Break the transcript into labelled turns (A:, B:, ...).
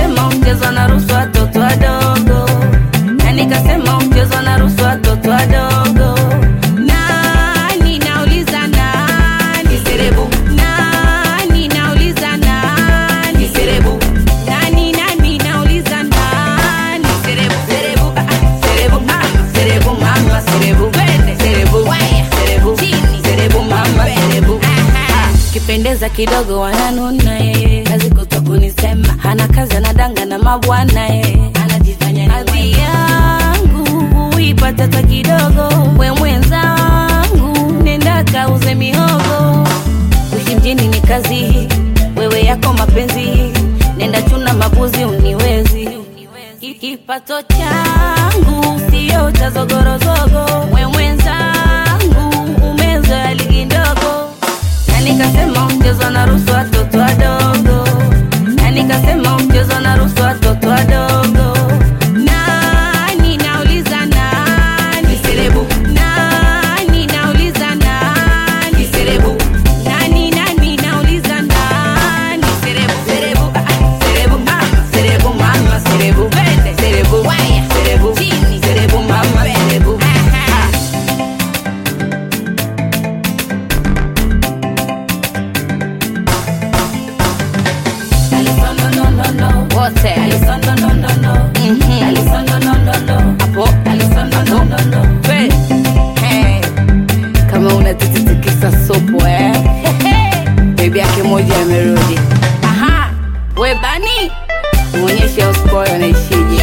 A: nikasema mchezo na ruhusu watoto wadogo. Na nikasema mchezo na ruhusu watoto wadogo. Nani nauliza nani serebu? Nani nauliza nani serebu? Nani nauliza nani serebu? Serebu serebu serebu mama serebu. Bende serebu waya serebu chini serebu mama serebu. Kipendeza kidogo wananuna yeye, kazi kutokunisema, hana kazi anadanga na mabwana yeye, anajifanya ni hadhi yangu uipata ta kidogo. We mwenzangu nenda kauze mihogo, kuishi mjini ni kazi, wewe yako mapenzi, nenda chuna mabuzi uniwezi. Kipato changu sio cha zogorozogo, we mwenzangu umezoea ligi ndogo. Na nikasema mchezo na ruhusu watoto wadogo. Na nikasema mchezo na ruhusu watoto wadogo. Nani nauliza nani serebu? Nani nauliza nani serebu? Nani nauliza nani serebu? Serebu serebu serebu mama serebu. Bende serebu waya serebu chini serebu mama serebu. Wote Alisondo no no no. Alisondo no no no. Apo Alisondo no no no. Hey. Kama unatitikisa sopo baby yake moja amerudi. Aha. We bani. Muonyeshe uskoyo na ishije.